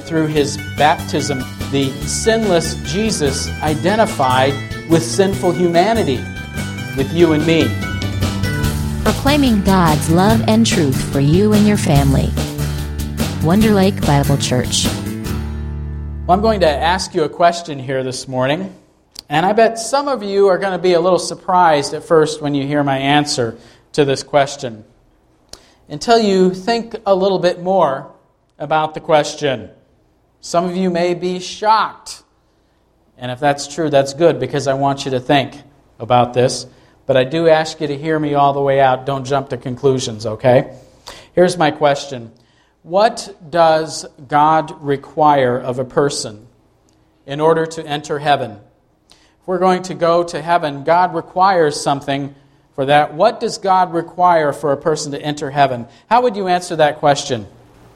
through his baptism, the sinless Jesus identified with sinful humanity, with you and me. Proclaiming God's love and truth for you and your family. Wonder Lake Bible Church. Well, I'm going to ask you a question here this morning, and I bet some of you are going to be a little surprised at first when you hear my answer to this question, until you think a little bit more about the question. Some of you may be shocked, and if that's true, that's good, because I want you to think about this. But I do ask you to hear me all the way out. Don't jump to conclusions, okay? Here's my question. What does God require of a person in order to enter heaven? If we're going to go to heaven, God requires something for that. What does God require for a person to enter heaven? How would you answer that question?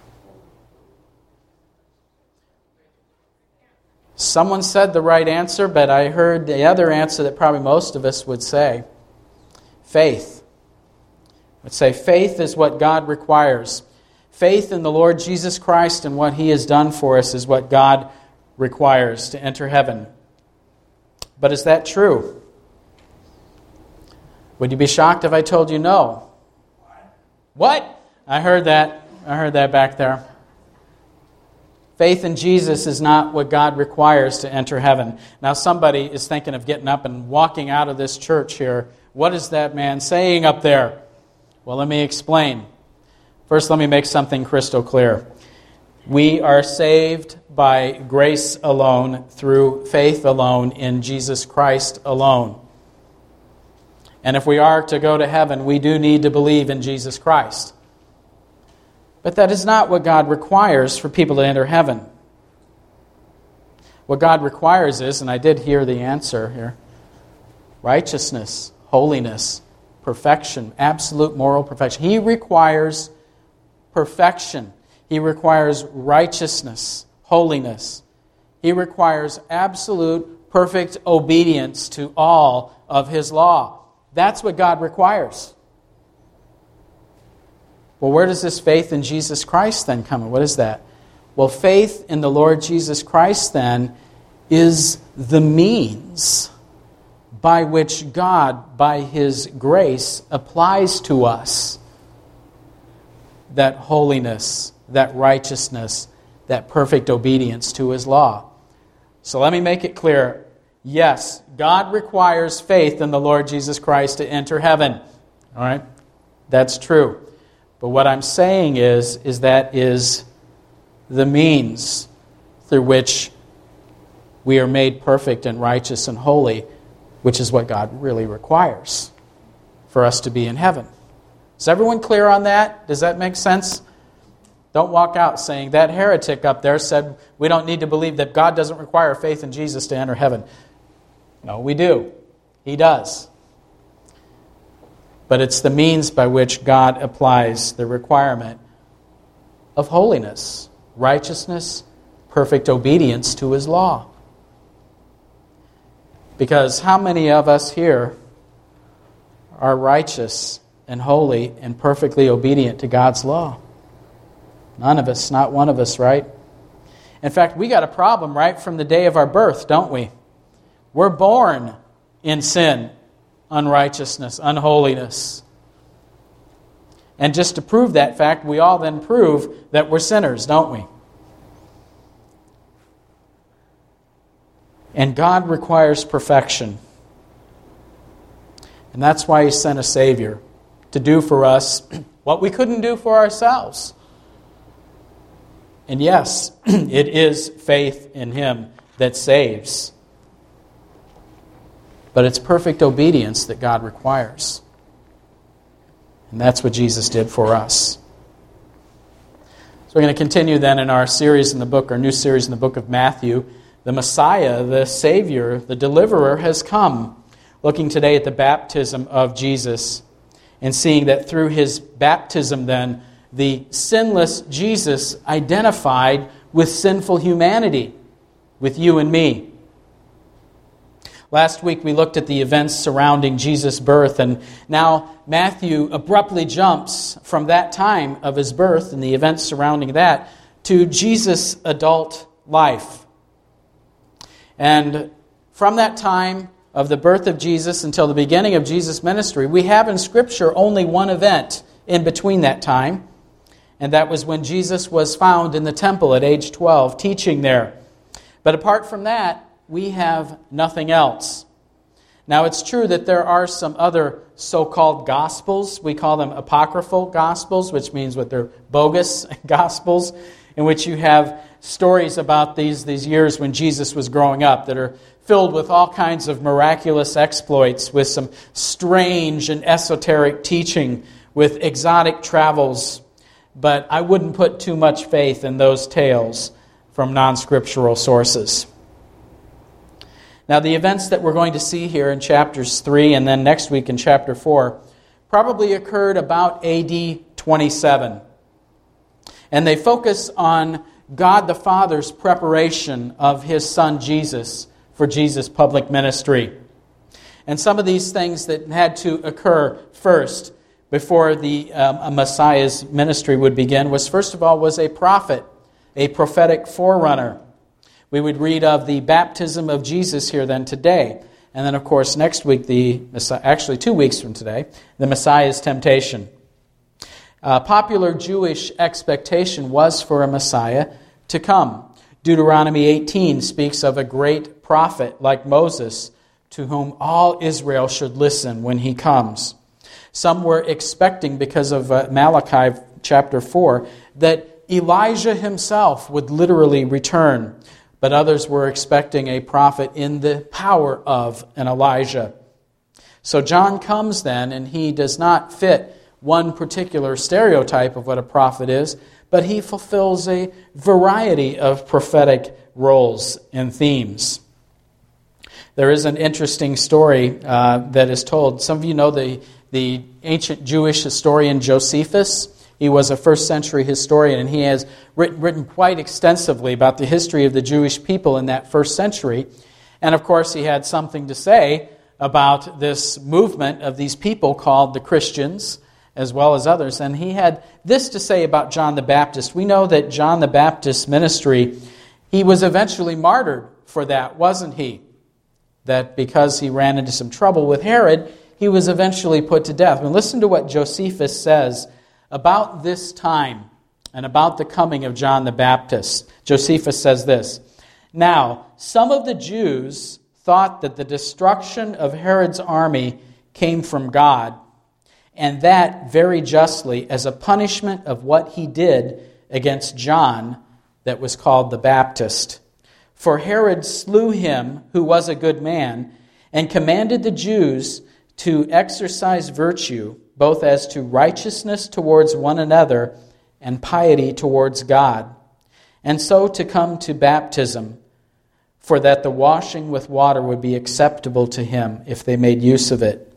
Someone said the right answer, but I heard the other answer that probably most of us would say. Faith. Let's say faith is what God requires. Faith in the Lord Jesus Christ and what He has done for us is what God requires to enter heaven. But is that true? Would you be shocked if I told you no? What? I heard that. I heard that back there. Faith in Jesus is not what God requires to enter heaven. Now somebody is thinking of getting up and walking out of this church here. What is that man saying up there? Well, let me explain. First, let me make something crystal clear. We are saved by grace alone, through faith alone, in Jesus Christ alone. And if we are to go to heaven, we do need to believe in Jesus Christ. But that is not what God requires for people to enter heaven. What God requires is, and I did hear the answer here, righteousness, holiness, perfection, absolute moral perfection. He requires perfection. He requires righteousness, holiness. He requires absolute, perfect obedience to all of His law. That's what God requires. Well, where does this faith in Jesus Christ then come in? What is that? Well, faith in the Lord Jesus Christ then is the means by which God, by His grace, applies to us that holiness, that righteousness, that perfect obedience to His law. So let me make it clear. Yes, God requires faith in the Lord Jesus Christ to enter heaven. All right? That's true. But what I'm saying is that is the means through which we are made perfect and righteous and holy, which is what God really requires for us to be in heaven. Is everyone clear on that? Does that make sense? Don't walk out saying that heretic up there said we don't need to believe that God doesn't require faith in Jesus to enter heaven. No, we do. He does. But it's the means by which God applies the requirement of holiness, righteousness, perfect obedience to His law. Because how many of us here are righteous and holy and perfectly obedient to God's law? None of us, not one of us, right? In fact, we got a problem right from the day of our birth, don't we? We're born in sin, unrighteousness, unholiness. And just to prove that fact, we all then prove that we're sinners, don't we? And God requires perfection. And that's why He sent a Savior to do for us what we couldn't do for ourselves. And yes, it is faith in Him that saves. But it's perfect obedience that God requires. And that's what Jesus did for us. So we're going to continue then in our series in the book, our new series in the book of Matthew. The Messiah, the Savior, the Deliverer has come. Looking today at the baptism of Jesus and seeing that through His baptism then, the sinless Jesus identified with sinful humanity, with you and me. Last week we looked at the events surrounding Jesus' birth, and now Matthew abruptly jumps from that time of His birth and the events surrounding that to Jesus' adult life. And from that time of the birth of Jesus until the beginning of Jesus' ministry, we have in Scripture only one event in between that time, and that was when Jesus was found in the temple at age 12, teaching there. But apart from that, we have nothing else. Now, it's true that there are some other so-called Gospels. We call them apocryphal Gospels, which means what they're bogus Gospels, in which you have stories about these years when Jesus was growing up that are filled with all kinds of miraculous exploits, with some strange and esoteric teaching, with exotic travels. But I wouldn't put too much faith in those tales from non-scriptural sources. Now, the events that we're going to see here in chapters 3 and then next week in chapter 4 probably occurred about AD 27. And they focus on God the Father's preparation of His Son Jesus for Jesus' public ministry. And some of these things that had to occur first before the Messiah's ministry would begin was, first of all, was a prophet, a prophetic forerunner. We would read of the baptism of Jesus here then today. And then, of course, next week, 2 weeks from today, the Messiah's temptation. Popular Jewish expectation was for a Messiah to come. Deuteronomy 18 speaks of a great prophet like Moses, to whom all Israel should listen when he comes. Some were expecting, because of Malachi chapter 4, that Elijah himself would literally return. But others were expecting a prophet in the power of an Elijah. So John comes then, and he does not fit one particular stereotype of what a prophet is, but he fulfills a variety of prophetic roles and themes. There is an interesting story that is told. Some of you know the ancient Jewish historian Josephus. He was a first-century historian, and he has written quite extensively about the history of the Jewish people in that first century. And, of course, he had something to say about this movement of these people called the Christians, as well as others. And he had this to say about John the Baptist. We know that John the Baptist's ministry, he was eventually martyred for that, wasn't he? That because he ran into some trouble with Herod, he was eventually put to death. And listen to what Josephus says about this time and about the coming of John the Baptist. Josephus says this: "Now, some of the Jews thought that the destruction of Herod's army came from God, and that very justly, as a punishment of what he did against John that was called the Baptist. For Herod slew him who was a good man, and commanded the Jews to exercise virtue, both as to righteousness towards one another and piety towards God, and so to come to baptism, for that the washing with water would be acceptable to him if they made use of it.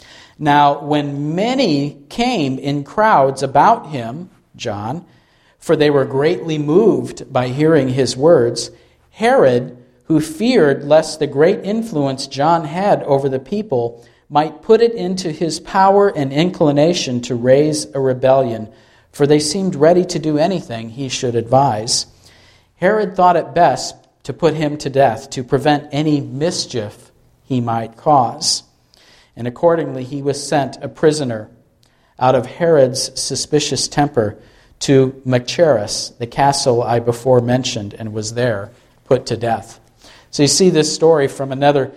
Now, when many came in crowds about him," John, "for they were greatly moved by hearing his words, Herod, who feared lest the great influence John had over the people might put it into his power and inclination to raise a rebellion, for they seemed ready to do anything he should advise. Herod thought it best to put him to death, to prevent any mischief he might cause. And accordingly he was sent a prisoner out of Herod's suspicious temper to Machaerus, the castle I before mentioned, and was there put to death." So you see this story from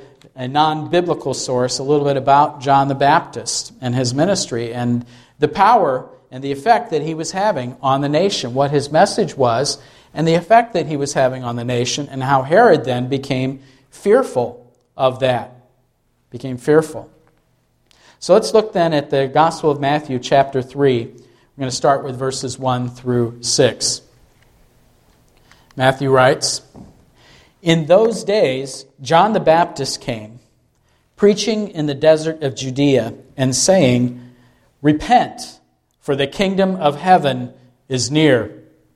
a non-biblical source, a little bit about John the Baptist and his ministry and the power and the effect that he was having on the nation, what his message was, and the effect that he was having on the nation, and how Herod then became fearful of that. Became fearful. So let's look then at the Gospel of Matthew, chapter 3. We're going to start with verses 1 through 6. Matthew writes, "In those days John the Baptist came, preaching in the desert of Judea, and saying, 'Repent, for the kingdom of heaven is near.'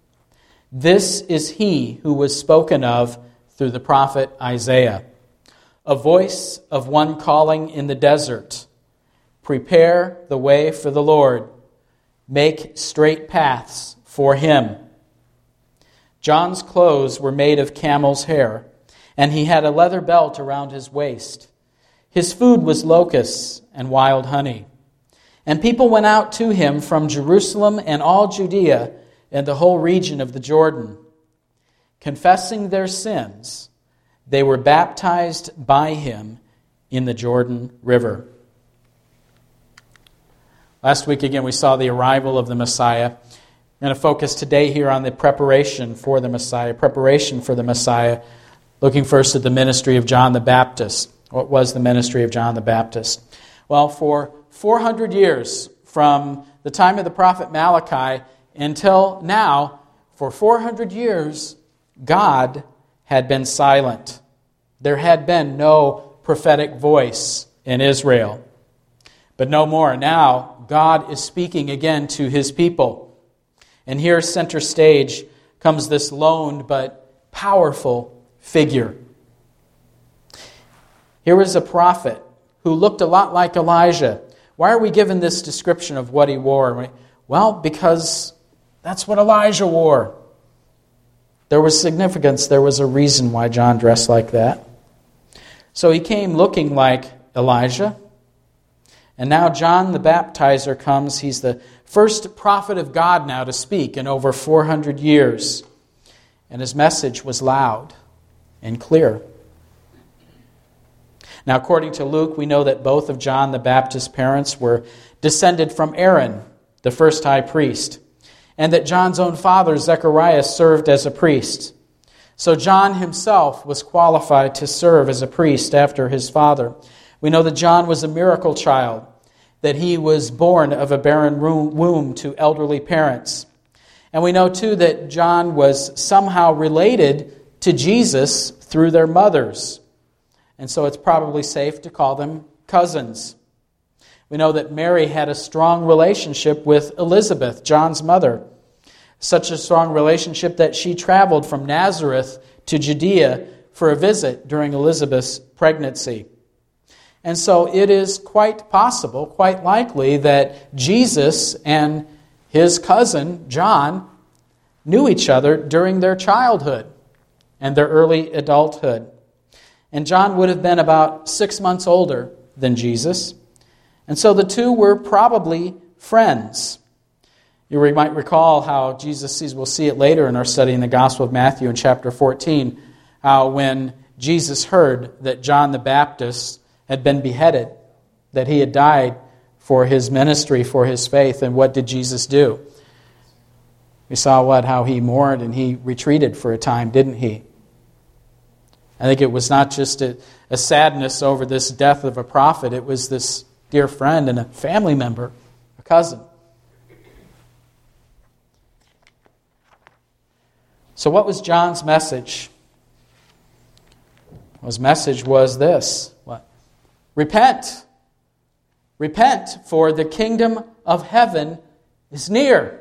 This is he who was spoken of through the prophet Isaiah. A voice of one calling in the desert, 'Prepare the way for the Lord, make straight paths for him.' John's clothes were made of camel's hair, and he had a leather belt around his waist. His food was locusts and wild honey. And people went out to him from Jerusalem and all Judea and the whole region of the Jordan. Confessing their sins, they were baptized by him in the Jordan River. Last week, again, we saw the arrival of the Messiah. I'm going to focus today here on the preparation for the Messiah, looking first at the ministry of John the Baptist. What was the ministry of John the Baptist? Well, for 400 years, from the time of the prophet Malachi until now, for 400 years, God had been silent. There had been no prophetic voice in Israel. But no more. Now, God is speaking again to his people. And here, center stage, comes this lone but powerful figure. Here was a prophet who looked a lot like Elijah. Why are we given this description of what he wore? Well, because that's what Elijah wore. There was significance. There was a reason why John dressed like that. So he came looking like Elijah. And now John the Baptizer comes. He's the first prophet of God now to speak in over 400 years. And his message was loud and clear. Now, according to Luke, we know that both of John the Baptist's parents were descended from Aaron, the first high priest, and that John's own father, Zechariah, served as a priest. So John himself was qualified to serve as a priest after his father. We know that John was a miracle child, that he was born of a barren womb to elderly parents. And we know, too, that John was somehow related to Jesus through their mothers. And so it's probably safe to call them cousins. We know that Mary had a strong relationship with Elizabeth, John's mother. Such a strong relationship that she traveled from Nazareth to Judea for a visit during Elizabeth's pregnancy. And so it is quite possible, quite likely, that Jesus and his cousin, John, knew each other during their childhood and their early adulthood. And John would have been about 6 months older than Jesus. And so the two were probably friends. You might recall how Jesus sees, we'll see it later in our study in the Gospel of Matthew in chapter 14, how when Jesus heard that John the Baptist had been beheaded, that he had died for his ministry, for his faith, and what did Jesus do? We saw how he mourned and he retreated for a time, didn't he? I think it was not just a sadness over this death of a prophet. It was this dear friend and a family member, a cousin. So what was John's message? His message was this. What? Repent. Repent, for the kingdom of heaven is near.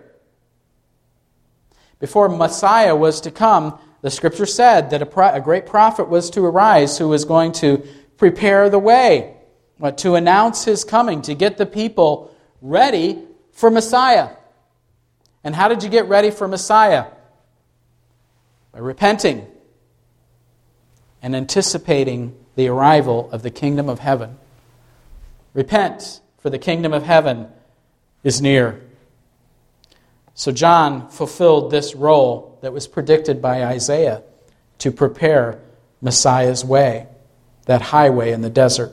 Before Messiah was to come, the Scripture said that a great prophet was to arise who was going to prepare the way, to announce his coming, to get the people ready for Messiah. And how did you get ready for Messiah? By repenting and anticipating the arrival of the kingdom of heaven. Repent, for the kingdom of heaven is near. So John fulfilled this role that was predicted by Isaiah to prepare Messiah's way, that highway in the desert.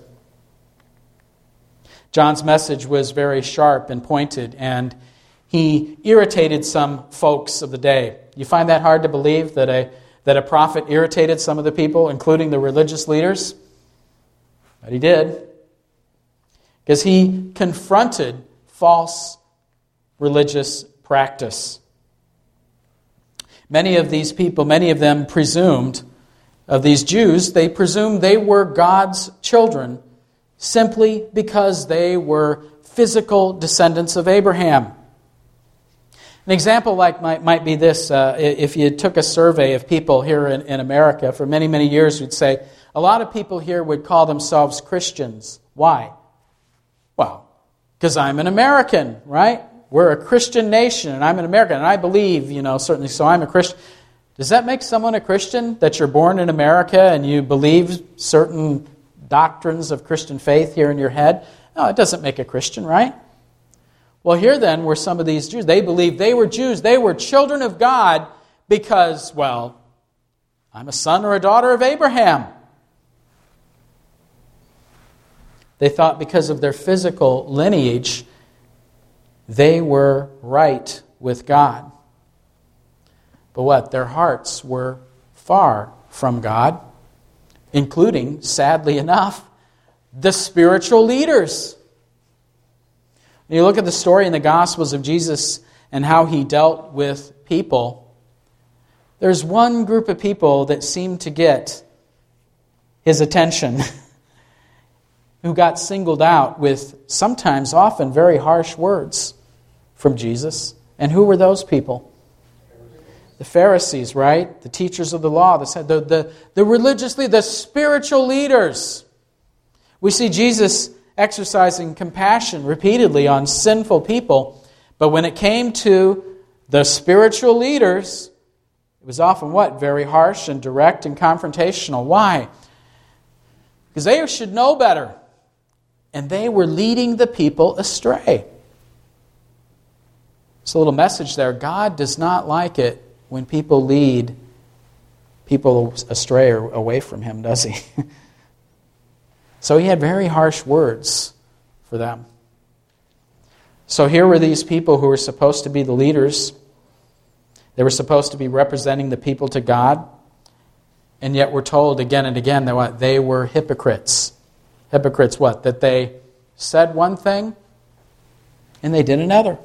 John's message was very sharp and pointed, and he irritated some folks of the day. You find that hard to believe, that a prophet irritated some of the people, including the religious leaders? But he did. Because he confronted false religious practice. Many of these people, many of them presumed, of these Jews, they presumed they were God's children simply because they were physical descendants of Abraham. An example might be this. If you took a survey of people here in America for many, many years, you'd say a lot of people here would call themselves Christians. Why? Well, because I'm an American, right? We're a Christian nation, and I'm an American, and I believe, certainly, so I'm a Christian. Does that make someone a Christian, that you're born in America and you believe certain doctrines of Christian faith here in your head? No, it doesn't make a Christian, right? Well, here then were some of these Jews. They believed they were Jews. They were children of God because, well, I'm a son or a daughter of Abraham. They thought because of their physical lineage, they were right with God. But what? Their hearts were far from God, including, sadly enough, the spiritual leaders. When you look at the story in the Gospels of Jesus and how he dealt with people, there's one group of people that seemed to get his attention, who got singled out with sometimes, often, very harsh words from Jesus. And who were those people? The Pharisees, right? The teachers of the law, the religious leaders, the spiritual leaders. We see Jesus exercising compassion repeatedly on sinful people, but when it came to the spiritual leaders, it was often what? Very harsh and direct and confrontational. Why? Because they should know better. And they were leading the people astray. It's a little message there. God does not like it when people lead people astray or away from Him, does He? So He had very harsh words for them. So here were these people who were supposed to be the leaders. They were supposed to be representing the people to God. And yet we're told again and again that what? They were hypocrites. Hypocrites what? That they said one thing and they did another.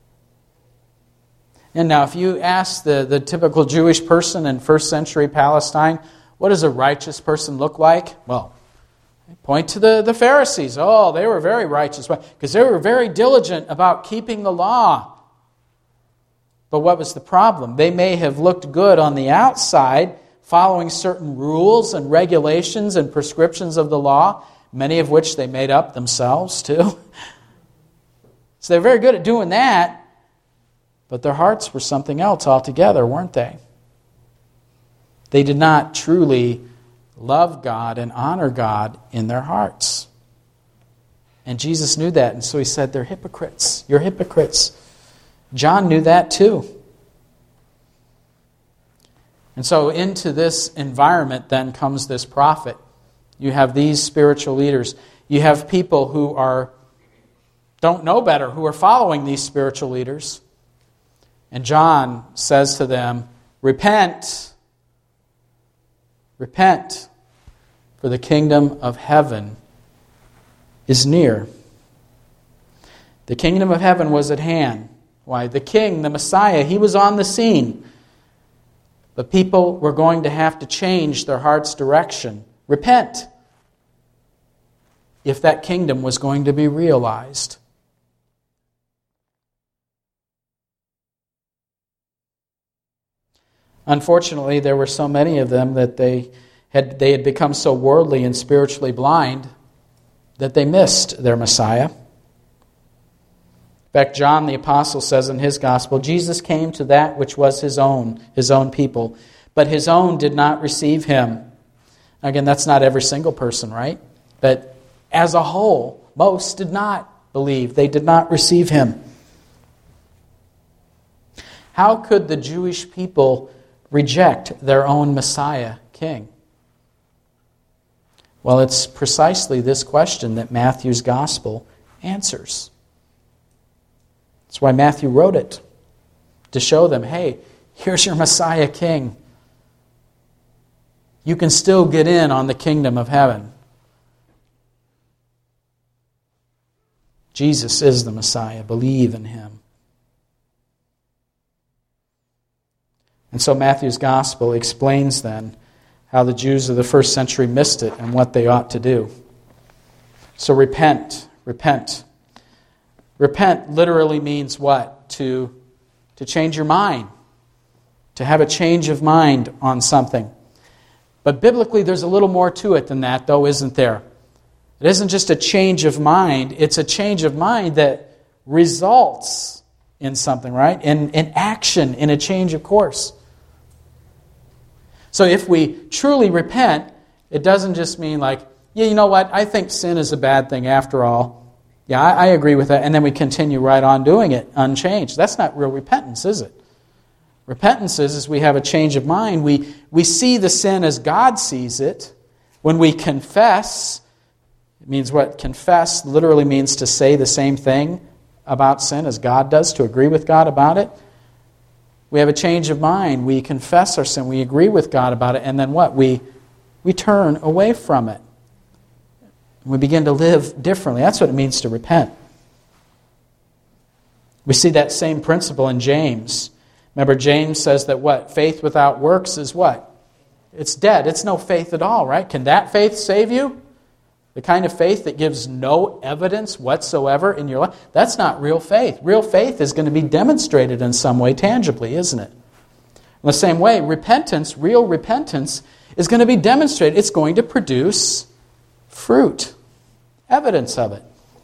And now if you ask the typical Jewish person in first century Palestine, what does a righteous person look like? Well, point to the Pharisees. Oh, they were very righteous because they were very diligent about keeping the law. But what was the problem? They may have looked good on the outside, following certain rules and regulations and prescriptions of the law, many of which they made up themselves too. So they're very good at doing that, but their hearts were something else altogether, weren't they? They did not truly love God and honor God in their hearts. And Jesus knew that, and so He said, they're hypocrites. You're hypocrites. John knew that too. And so into this environment then comes this prophet. You have these spiritual leaders. You have people who don't know better, who are following these spiritual leaders. And John says to them, repent. Repent, for the kingdom of heaven is near. The kingdom of heaven was at hand. Why? The king, the Messiah, he was on the scene. But people were going to have to change their heart's direction. Repent, if that kingdom was going to be realized. Unfortunately, there were so many of them that they had become so worldly and spiritually blind that they missed their Messiah. In fact, John the Apostle says in his gospel, Jesus came to that which was his own people, but his own did not receive him. Again, that's not every single person, right? But as a whole, most did not believe. They did not receive him. How could the Jewish people reject their own Messiah, King? Well, it's precisely this question that Matthew's gospel answers. That's why Matthew wrote it, to show them, hey, here's your Messiah King. You can still get in on the kingdom of heaven. Jesus is the Messiah. Believe in him. And so Matthew's gospel explains then how the Jews of the first century missed it and what they ought to do. So repent. Repent literally means what? To change your mind. To have a change of mind on something. But biblically there's a little more to it than that, though, isn't there? It isn't just a change of mind. It's a change of mind that results in something, right? In action, in a change of course. So if we truly repent, it doesn't just mean like, yeah, you know what, I think sin is a bad thing after all. Yeah, I agree with that. And then we continue right on doing it unchanged. That's not real repentance, is it? Repentance is we have a change of mind. We see the sin as God sees it. When we confess, it means what? Confess literally means to say the same thing about sin as God does, to agree with God about it. We have a change of mind. We confess our sin. We agree with God about it. And then what? We turn away from it. We begin to live differently. That's what it means to repent. We see that same principle in James. Remember, James says that what? Faith without works is what? It's dead. It's no faith at all, right? Can that faith save you? The kind of faith that gives no evidence whatsoever in your life? That's not real faith. Real faith is going to be demonstrated in some way tangibly, isn't it? In the same way, repentance, real repentance, is going to be demonstrated. It's going to produce fruit. Evidence of it.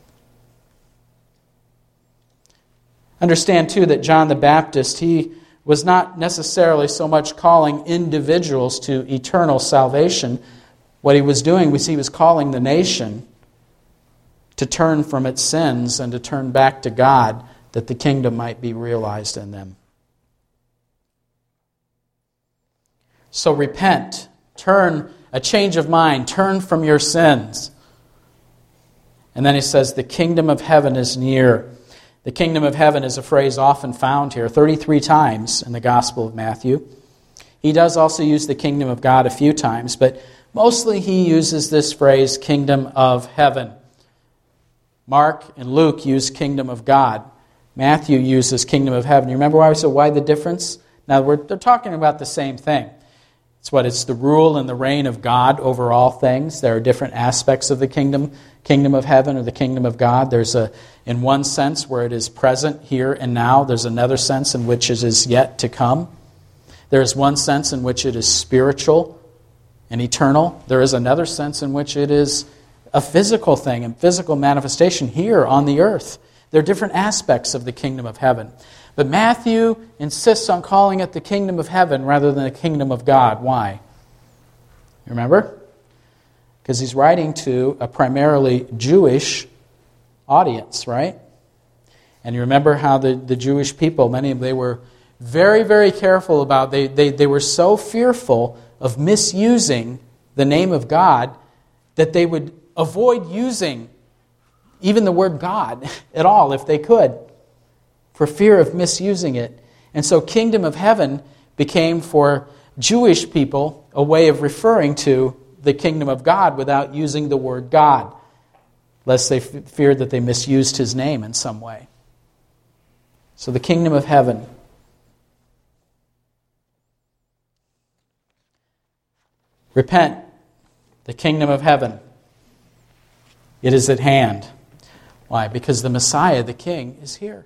Understand, too, that John the Baptist, he was not necessarily so much calling individuals to eternal salvation. What he was doing was he was calling the nation to turn from its sins and to turn back to God, that the kingdom might be realized in them. So repent, turn, a change of mind, turn from your sins. And then he says, the kingdom of heaven is near. The kingdom of heaven is a phrase often found here, 33 times in the Gospel of Matthew. He does also use the kingdom of God a few times, but mostly he uses this phrase, kingdom of heaven. Mark and Luke use kingdom of God. Matthew uses kingdom of heaven. You remember why we said, why the difference? Now, they're talking about the same thing. It's the rule and the reign of God over all things. There are different aspects of the kingdom of heaven or the kingdom of God. There's in one sense where it is present here and now. There's another sense in which it is yet to come. There's one sense in which it is spiritual and eternal. There is another sense in which it is a physical thing and physical manifestation here on the earth. There are different aspects of the kingdom of heaven. But Matthew insists on calling it the kingdom of heaven rather than the kingdom of God. Why? You remember? Because he's writing to a primarily Jewish audience, right? And you remember how the Jewish people, many of them, they were very, very careful about, they were so fearful of misusing the name of God that they would avoid using even the word God at all if they could, for fear of misusing it. And so kingdom of heaven became for Jewish people a way of referring to the kingdom of God without using the word God, lest they feared that they misused his name in some way. So the kingdom of heaven. Repent, the kingdom of heaven. It is at hand. Why? Because the Messiah, the King, is here.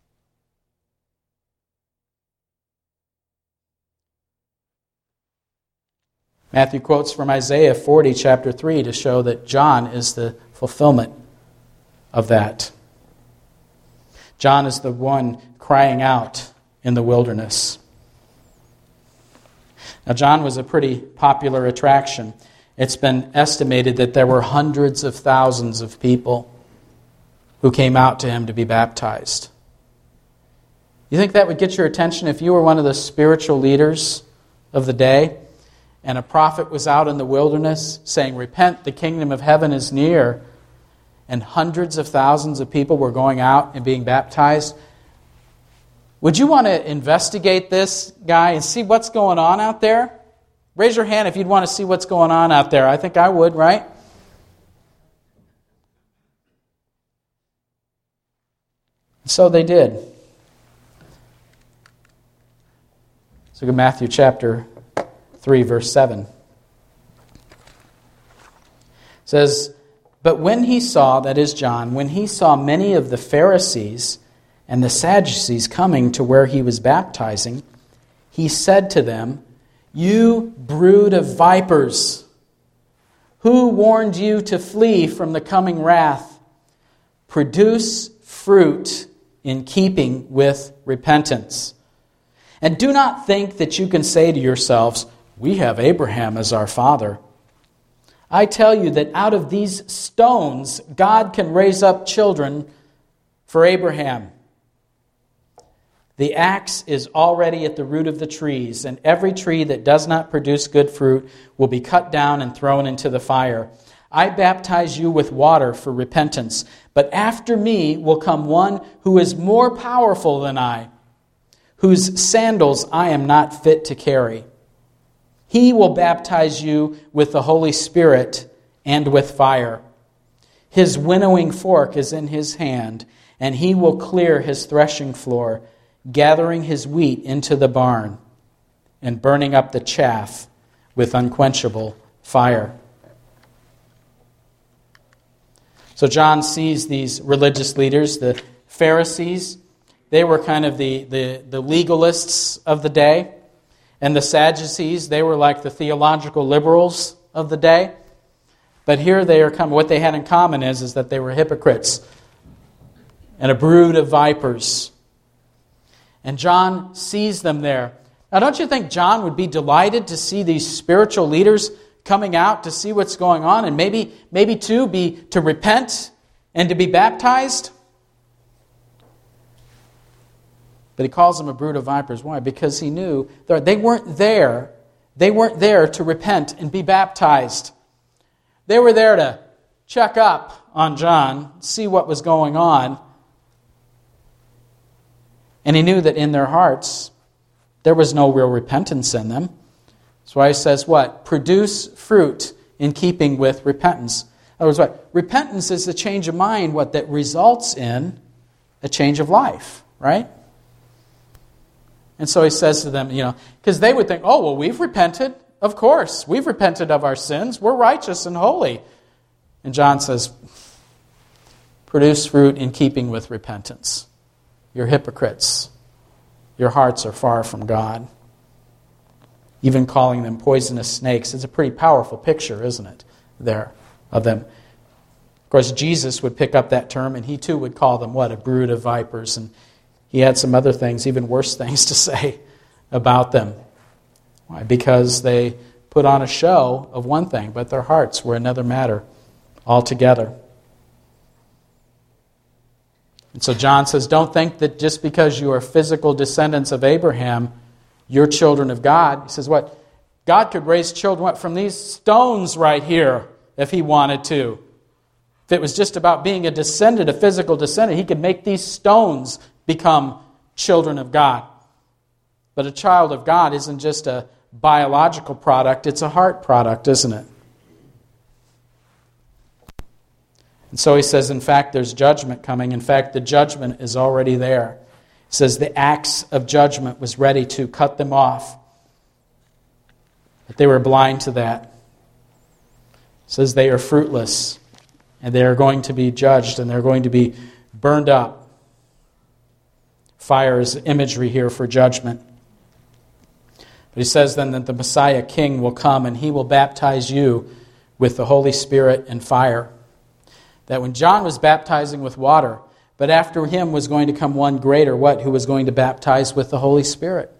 Matthew quotes from Isaiah 40, chapter 3, to show that John is the fulfillment of that. John is the one crying out in the wilderness. Now, John was a pretty popular attraction. It's been estimated that there were hundreds of thousands of people who came out to him to be baptized. You think that would get your attention if you were one of the spiritual leaders of the day and a prophet was out in the wilderness saying, "Repent, the kingdom of heaven is near," and hundreds of thousands of people were going out and being baptized? Would you want to investigate this guy and see what's going on out there? Raise your hand if you'd want to see what's going on out there. I think I would, right? So they did. So look at Matthew chapter 3, verse 7. It says, "But when he saw," that is John, "when he saw many of the Pharisees and the Sadducees coming to where he was baptizing, he said to them, 'You brood of vipers, who warned you to flee from the coming wrath? Produce fruit in keeping with repentance. And do not think that you can say to yourselves, We have Abraham as our father. I tell you that out of these stones, God can raise up children for Abraham. The axe is already at the root of the trees, and every tree that does not produce good fruit will be cut down and thrown into the fire. I baptize you with water for repentance, but after me will come one who is more powerful than I, whose sandals I am not fit to carry. He will baptize you with the Holy Spirit and with fire. His winnowing fork is in his hand, and he will clear his threshing floor, gathering his wheat into the barn and burning up the chaff with unquenchable fire. So John sees these religious leaders, the Pharisees. They were kind of the legalists of the day. And the Sadducees, they were like the theological liberals of the day. But here they are coming. What they had in common is that they were hypocrites and a brood of vipers. And John sees them there. Now, don't you think John would be delighted to see these spiritual leaders coming out to see what's going on and maybe to repent and to be baptized? But he calls them a brood of vipers. Why? Because he knew they weren't there. They weren't there to repent and be baptized. They were there to check up on John, see what was going on. And he knew that in their hearts, there was no real repentance in them. That's why he says what? Produce fruit in keeping with repentance. In other words, what? Repentance is the change of mind, that results in a change of life, right? And so he says to them, because they would think, oh, well, we've repented. Of course, we've repented of our sins. We're righteous and holy. And John says, produce fruit in keeping with repentance. You're hypocrites. Your hearts are far from God. Even calling them poisonous snakes. It's a pretty powerful picture, isn't it, there of them. Of course, Jesus would pick up that term, and he too would call them, what? A brood of vipers. And he had some other things, even worse things to say about them. Why? Because they put on a show of one thing, but their hearts were another matter altogether. And so John says, don't think that just because you are physical descendants of Abraham, you're children of God. He says, what? God could raise children from these stones right here if he wanted to. If it was just about being a descendant, a physical descendant, he could make these stones become children of God. But a child of God isn't just a biological product, it's a heart product, isn't it? And so he says, in fact, there's judgment coming. In fact, the judgment is already there. He says the axe of judgment was ready to cut them off. But they were blind to that. He says they are fruitless, and they are going to be judged, and they're going to be burned up. Fire is imagery here for judgment. But he says then that the Messiah King will come, and he will baptize you with the Holy Spirit and fire. That when John was baptizing with water, but after him was going to come one greater, what? Who was going to baptize with the Holy Spirit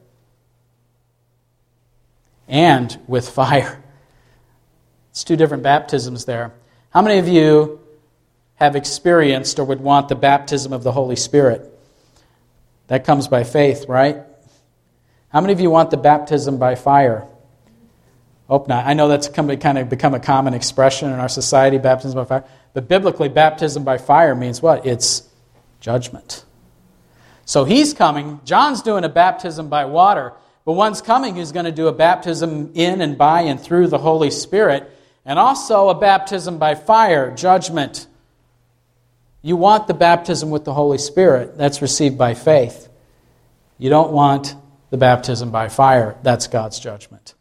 and with fire. It's two different baptisms there. How many of you have experienced or would want the baptism of the Holy Spirit? That comes by faith, right? How many of you want the baptism by fire? Hope not. I know that's kind of become a common expression in our society, baptism by fire. But biblically, baptism by fire means what? It's judgment. So he's coming. John's doing a baptism by water. But one's coming who's going to do a baptism in and by and through the Holy Spirit. And also a baptism by fire, judgment. You want the baptism with the Holy Spirit. That's received by faith. You don't want the baptism by fire. That's God's judgment.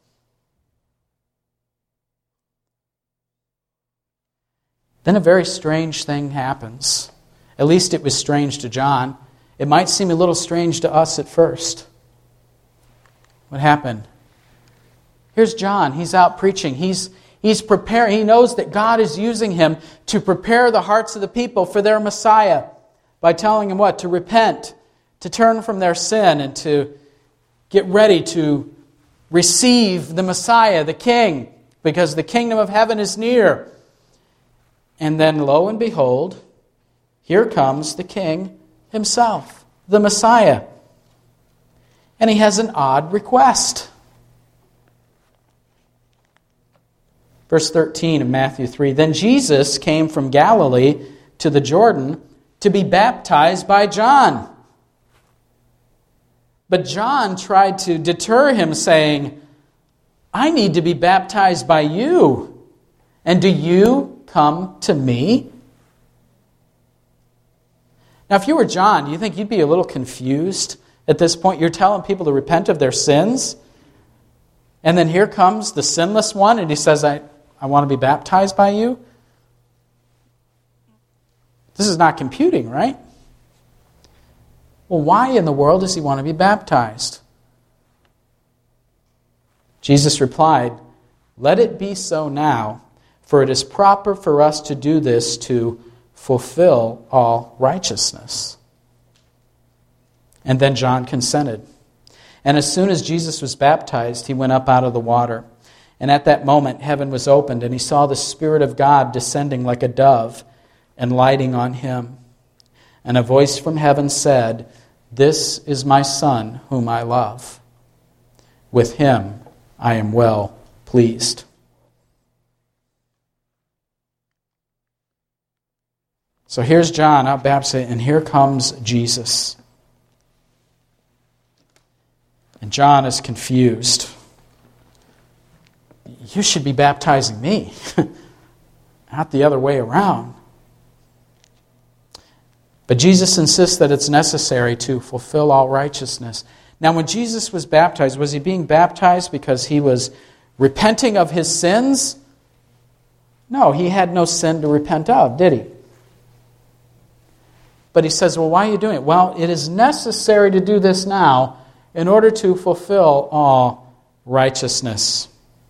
Then a very strange thing happens. At least it was strange to John. It might seem a little strange to us at first. What happened? Here's John. He's out preaching. He's preparing. He knows that God is using him to prepare the hearts of the people for their Messiah by telling them what? To repent, to turn from their sin, and to get ready to receive the Messiah, the King, because the kingdom of heaven is near. And then, lo and behold, here comes the King himself, the Messiah. And he has an odd request. Verse 13 of Matthew 3, Then Jesus came from Galilee to the Jordan to be baptized by John. But John tried to deter him, saying, I need to be baptized by you, and do you come to me? Now, if you were John, do you think you'd be a little confused at this point? You're telling people to repent of their sins, and then here comes the sinless one, and he says, I want to be baptized by you? This is not computing, right? Well, why in the world does he want to be baptized? Jesus replied, Let it be so now, for it is proper for us to do this to fulfill all righteousness. And then John consented. And as soon as Jesus was baptized, he went up out of the water. And at that moment, heaven was opened, and he saw the Spirit of God descending like a dove and lighting on him. And a voice from heaven said, This is my Son, whom I love. With him I am well pleased. So here's John out baptizing, and here comes Jesus. And John is confused. You should be baptizing me, not the other way around. But Jesus insists that it's necessary to fulfill all righteousness. Now, when Jesus was baptized, was he being baptized because he was repenting of his sins? No, he had no sin to repent of, did he? But he says, well, why are you doing it? Well, it is necessary to do this now in order to fulfill all righteousness.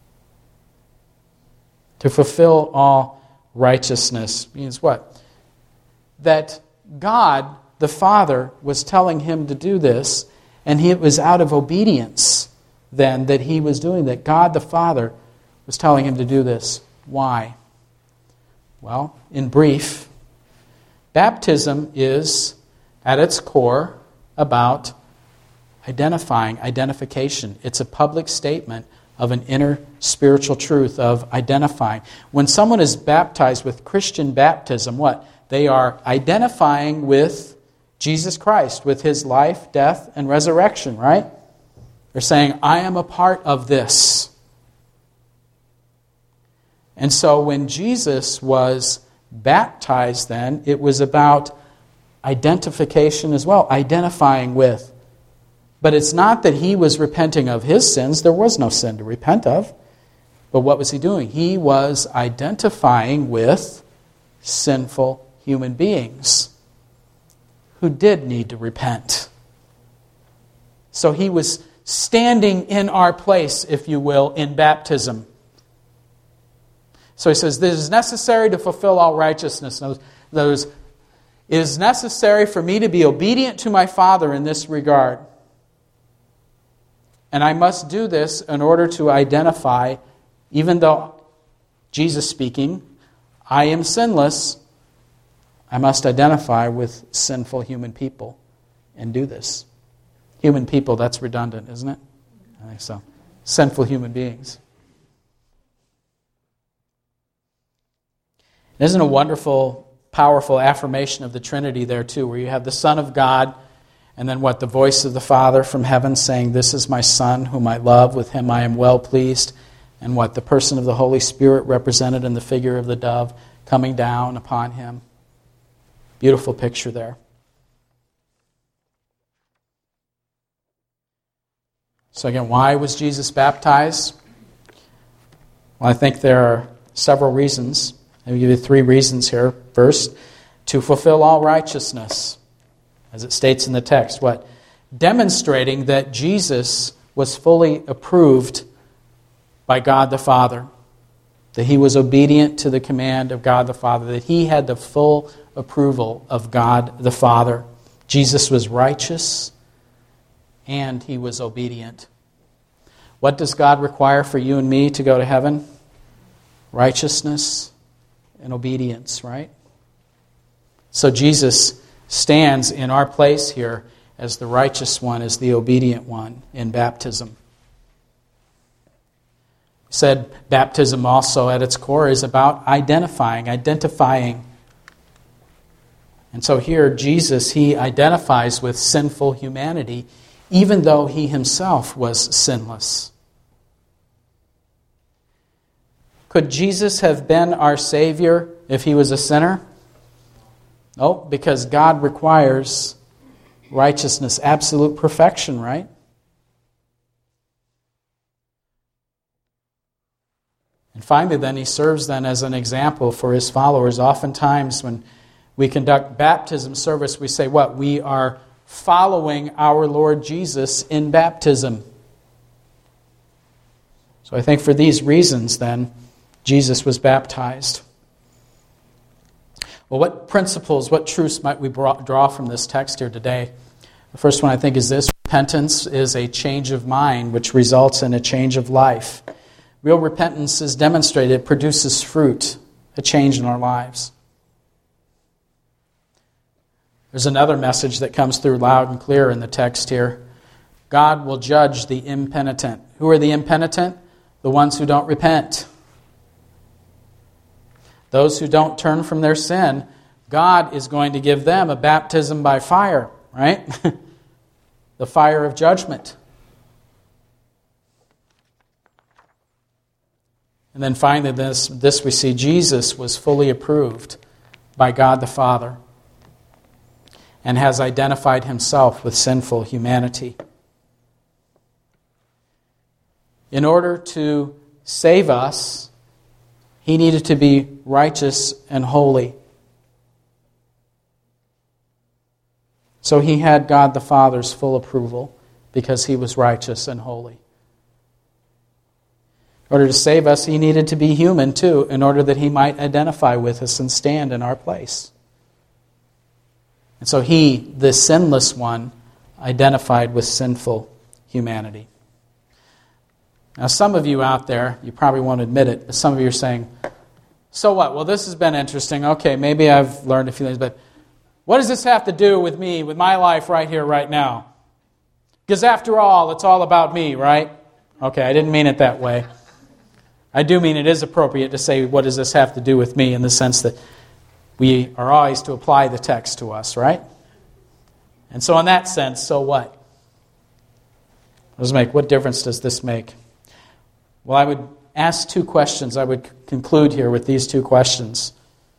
To fulfill all righteousness means what? That God, the Father, was telling him to do this, and it was out of obedience then that he was doing that. God, the Father, was telling him to do this. Why? Well, in brief, baptism is, at its core, about identification. It's a public statement of an inner spiritual truth of identifying. When someone is baptized with Christian baptism, what? They are identifying with Jesus Christ, with his life, death, and resurrection, right? They're saying, I am a part of this. And so when Jesus was baptized then, it was about identification as well, identifying with. But it's not that he was repenting of his sins. There was no sin to repent of. But what was he doing? He was identifying with sinful human beings who did need to repent. So he was standing in our place, if you will, in baptism. So he says, this is necessary to fulfill all righteousness. It is necessary for me to be obedient to my Father in this regard. And I must do this in order to identify, even though Jesus speaking, I am sinless, I must identify with sinful human people and do this. Human people, that's redundant, isn't it? I think so. Sinful human beings. Isn't it a wonderful, powerful affirmation of the Trinity there too, where you have the Son of God, and then what? The voice of the Father from heaven saying, This is my Son whom I love, with him I am well pleased. And what? The person of the Holy Spirit represented in the figure of the dove coming down upon him. Beautiful picture there. So again, why was Jesus baptized? Well, I think there are several reasons. I'll give you 3 reasons here. First, to fulfill all righteousness, as it states in the text. What? Demonstrating that Jesus was fully approved by God the Father, that he was obedient to the command of God the Father, that he had the full approval of God the Father. Jesus was righteous and he was obedient. What does God require for you and me to go to heaven? Righteousness and obedience, right? So Jesus stands in our place here as the righteous one, as the obedient one in baptism. We said baptism also at its core is about identifying. And so here Jesus, he identifies with sinful humanity, even though he himself was sinless. Could Jesus have been our Savior if he was a sinner? No, because God requires righteousness, absolute perfection, right? And finally, then, he serves then as an example for his followers. Oftentimes when we conduct baptism service, we say what? We are following our Lord Jesus in baptism. So I think for these reasons, then, Jesus was baptized. Well, what principles, what truths might we draw from this text here today? The first one I think is this: repentance is a change of mind which results in a change of life. Real repentance is demonstrated, it produces fruit, a change in our lives. There's another message that comes through loud and clear in the text here. God will judge the impenitent. Who are the impenitent? The ones who don't repent. Those who don't turn from their sin, God is going to give them a baptism by fire, right? The fire of judgment. And then finally, this we see, Jesus was fully approved by God the Father and has identified himself with sinful humanity. In order to save us, he needed to be righteous and holy. So he had God the Father's full approval because he was righteous and holy. In order to save us, he needed to be human too, in order that he might identify with us and stand in our place. And so he, the sinless one, identified with sinful humanity. Now, some of you out there, you probably won't admit it, but some of you are saying, so what? Well, this has been interesting. Okay, maybe I've learned a few things, but what does this have to do with me, with my life right here, right now? Because after all, it's all about me, right? Okay, I didn't mean it that way. I do mean it is appropriate to say, what does this have to do with me, in the sense that we are always to apply the text to us, right? And so in that sense, so what? What difference does this make? Well, I would ask two questions. I would conclude here with these two questions.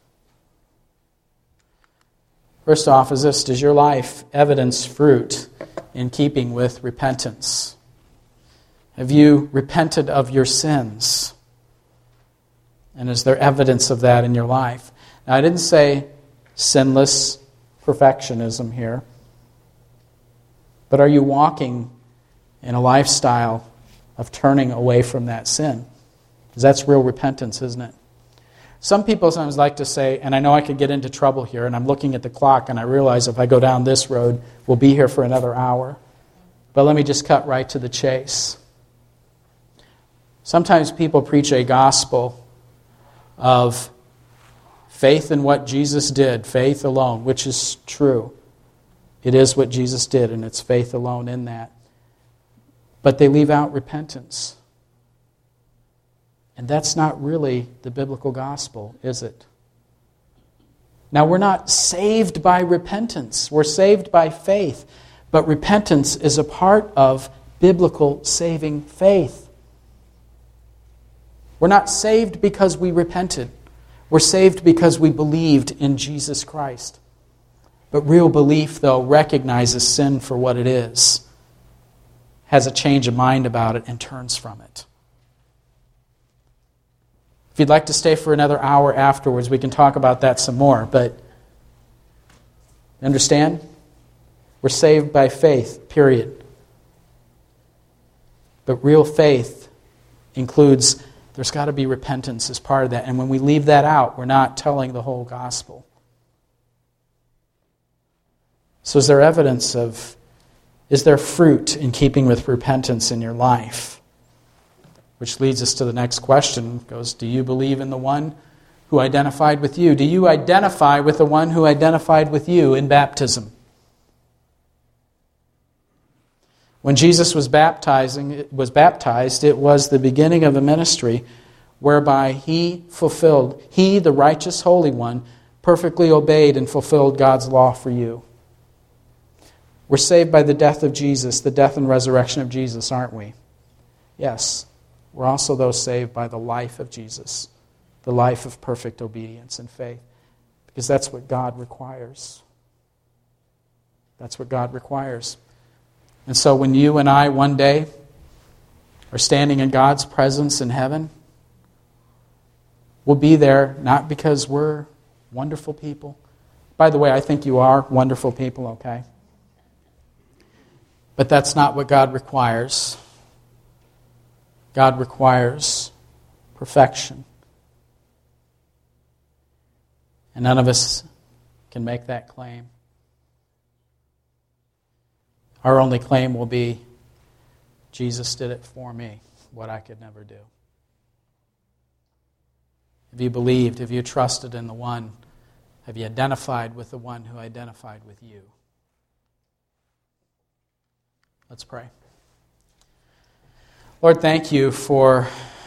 First off is this: does your life evidence fruit in keeping with repentance? Have you repented of your sins? And is there evidence of that in your life? Now, I didn't say sinless perfectionism here, but are you walking in a lifestyle of turning away from that sin? Because that's real repentance, isn't it? Some people sometimes like to say, and I know I could get into trouble here, and I'm looking at the clock, and I realize if I go down this road, we'll be here for another hour. But let me just cut right to the chase. Sometimes people preach a gospel of faith in what Jesus did, faith alone, which is true. It is what Jesus did, and it's faith alone in that. But they leave out repentance. And that's not really the biblical gospel, is it? Now, we're not saved by repentance. We're saved by faith. But repentance is a part of biblical saving faith. We're not saved because we repented. We're saved because we believed in Jesus Christ. But real belief, though, recognizes sin for what it is, has a change of mind about it, and turns from it. If you'd like to stay for another hour afterwards, we can talk about that some more. But understand? We're saved by faith, period. But real faith includes, there's got to be repentance as part of that. And when we leave that out, we're not telling the whole gospel. So is there evidence of, is there fruit in keeping with repentance in your life? Which leads us to the next question. It goes, do you believe in the one who identified with you? Do you identify with the one who identified with you in baptism? When Jesus was baptized, it was the beginning of a ministry whereby He, the righteous Holy One, perfectly obeyed and fulfilled God's law for you. We're saved by the death of Jesus, the death and resurrection of Jesus, aren't we? Yes. We're also those saved by the life of Jesus, the life of perfect obedience and faith, because that's what God requires. That's what God requires. And so when you and I one day are standing in God's presence in heaven, we'll be there not because we're wonderful people. By the way, I think you are wonderful people, okay? But that's not what God requires. God requires perfection. And none of us can make that claim. Our only claim will be, Jesus did it for me, what I could never do. Have you believed? Have you trusted in the one? Have you identified with the one who identified with you? Let's pray. Lord, thank you for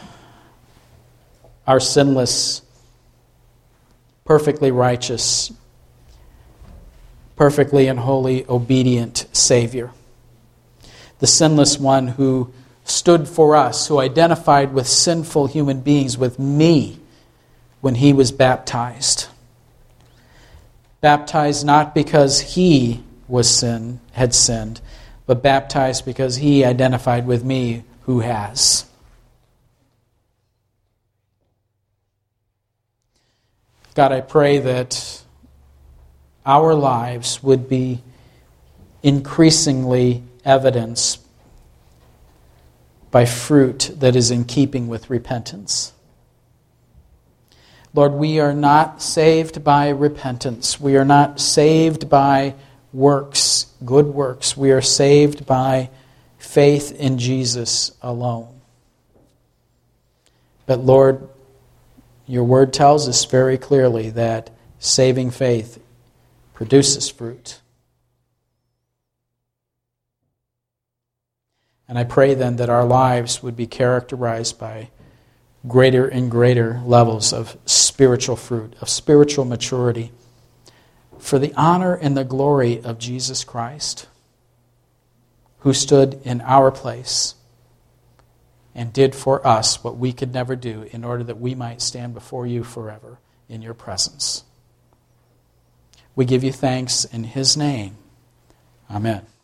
our sinless, perfectly righteous, perfectly and wholly obedient Savior. The sinless one who stood for us, who identified with sinful human beings, with me, when He was baptized. Baptized not because He had sinned, but baptized because He identified with me, who has. God, I pray that our lives would be increasingly evidenced by fruit that is in keeping with repentance. Lord, we are not saved by repentance. We are not saved by works, good works. We are saved by faith in Jesus alone. But Lord, your word tells us very clearly that saving faith produces fruit. And I pray then that our lives would be characterized by greater and greater levels of spiritual fruit, of spiritual maturity, for the honor and the glory of Jesus Christ, who stood in our place and did for us what we could never do in order that we might stand before you forever in your presence. We give you thanks in His name. Amen.